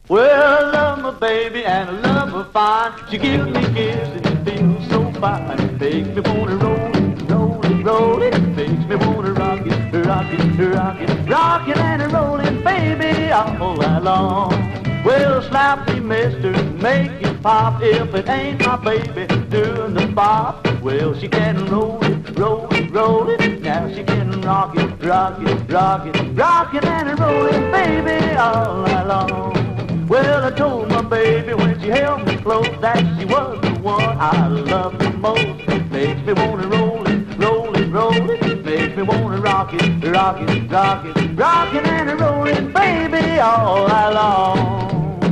Well, I love my baby and I love her fine. She gives me kisses and feels so fine. It makes me wanna roll it, roll it, roll it. It makes me wanna rock it, rock it, rock it, rock it and roll it, baby, all night long. Well, slap me, mister, make it pop. If it ain't my baby doing the bop, well, she can roll it, roll it, roll it. Now she can rock it, rock it, rock it, rock it and roll it, baby, all night long. Well, I told my baby when she held me close that she was the one I loved the most. Makes me wanna roll it, roll it, roll it. Makes me wanna rock it, rock it, rock it, rock it and roll it, baby, all night long.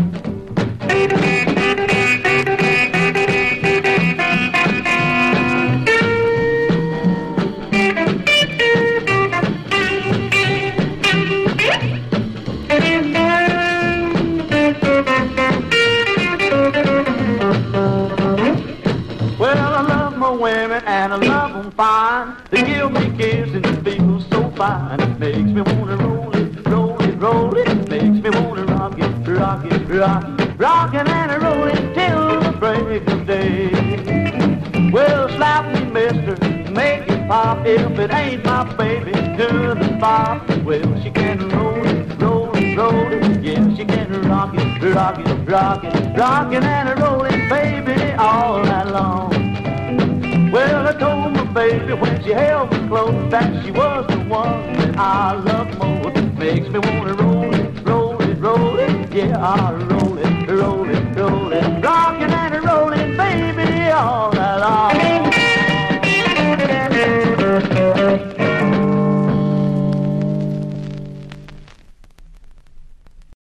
Well, I love my women and I love them fine. They give me kisses and it feels so fine. It makes me wanna roll it, roll it, roll it. It makes me wanna rock it, rock it, rock it, rock it and roll it till the break of day. Well, slap me, mister, make it pop. If it ain't my baby doing the pop, well, she can roll it, roll it, roll it. Yeah, she can rock it, rock it, rock it, rock it and roll it, baby, all night long. Well, I told my baby when she held me close that she was the one that I love most. Makes me wanna roll it, roll it, roll it. Yeah, I roll it, roll it, roll it, roll